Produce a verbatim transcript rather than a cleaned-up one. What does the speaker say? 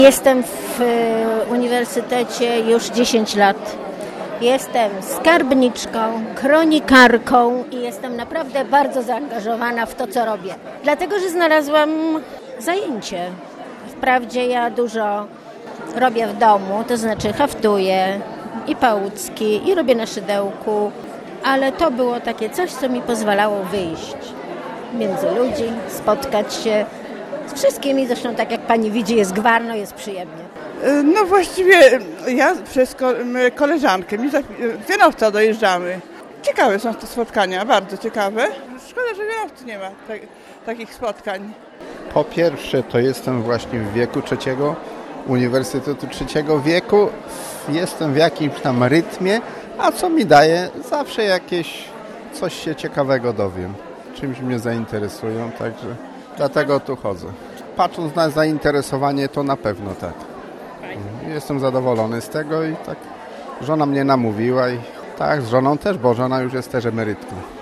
Jestem w uniwersytecie już dziesięć lat. Jestem skarbniczką, kronikarką i jestem naprawdę bardzo zaangażowana w to, co robię. Dlatego, że znalazłam zajęcie. Wprawdzie ja dużo robię w domu, to znaczy haftuję i pałucki, i robię na szydełku, ale to było takie coś, co mi pozwalało wyjść między ludzi, spotkać się z wszystkimi. Zresztą tak jak pani widzi, jest gwarno, jest przyjemnie. No właściwie ja przez koleżankę, mi z Janowca dojeżdżamy. Ciekawe są te spotkania, bardzo ciekawe. Szkoda, że w Janowcu nie ma tak, takich spotkań. Po pierwsze, to jestem właśnie w wieku trzeciego, Uniwersytetu Trzeciego Wieku. Jestem w jakimś tam rytmie, a co mi daje? Zawsze jakieś coś się ciekawego dowiem. Czymś mnie zainteresują, także dlatego tu chodzę. Patrząc na zainteresowanie, to na pewno tak. Jestem zadowolony z tego i tak żona mnie namówiła i tak, z żoną też, bo żona już jest też emerytką.